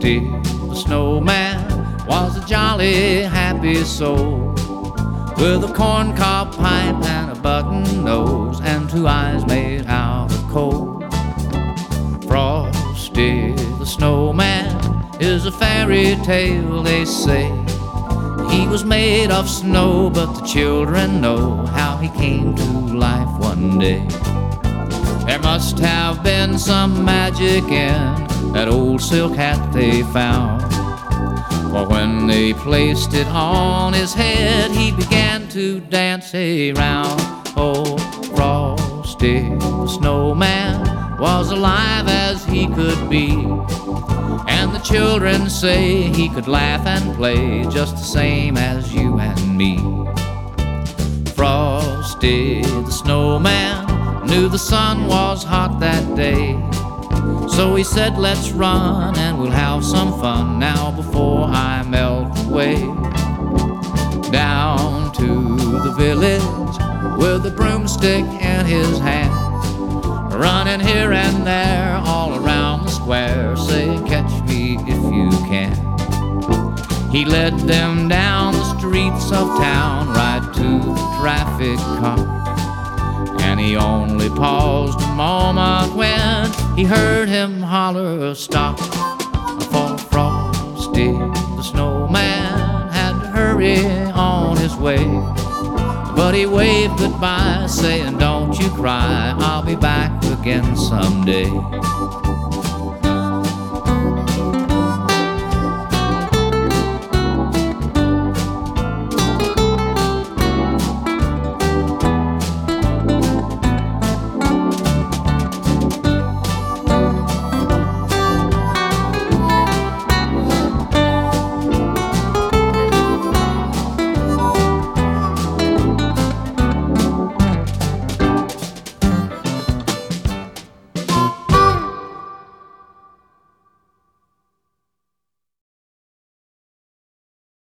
Frosty the Snowman was a jolly, happy soul, with a corncob pipe and a button nose and two eyes made out of coal. Frosty the Snowman is a fairy tale, they say. He was made of snow, but the children know how he came to life one day. There must have been some magic in that old silk hat they found, for when they placed it on his head, he began to dance around. Oh, Frosty the Snowman was alive as he could be, and the children say he could laugh and play just the same as you and me. Frosty the Snowman knew the sun was hot that day, so he said, let's run and we'll have some fun now before I melt away. Down to the village with a broomstick in his hand, running here and there all around the square, saying, catch me if you can. He led them down the streets of town right to the traffic cop, and he only paused a moment when he heard him holler, stop. For Frosty the Snowman had to hurry on his way, but he waved goodbye, saying, don't you cry, I'll be back again someday.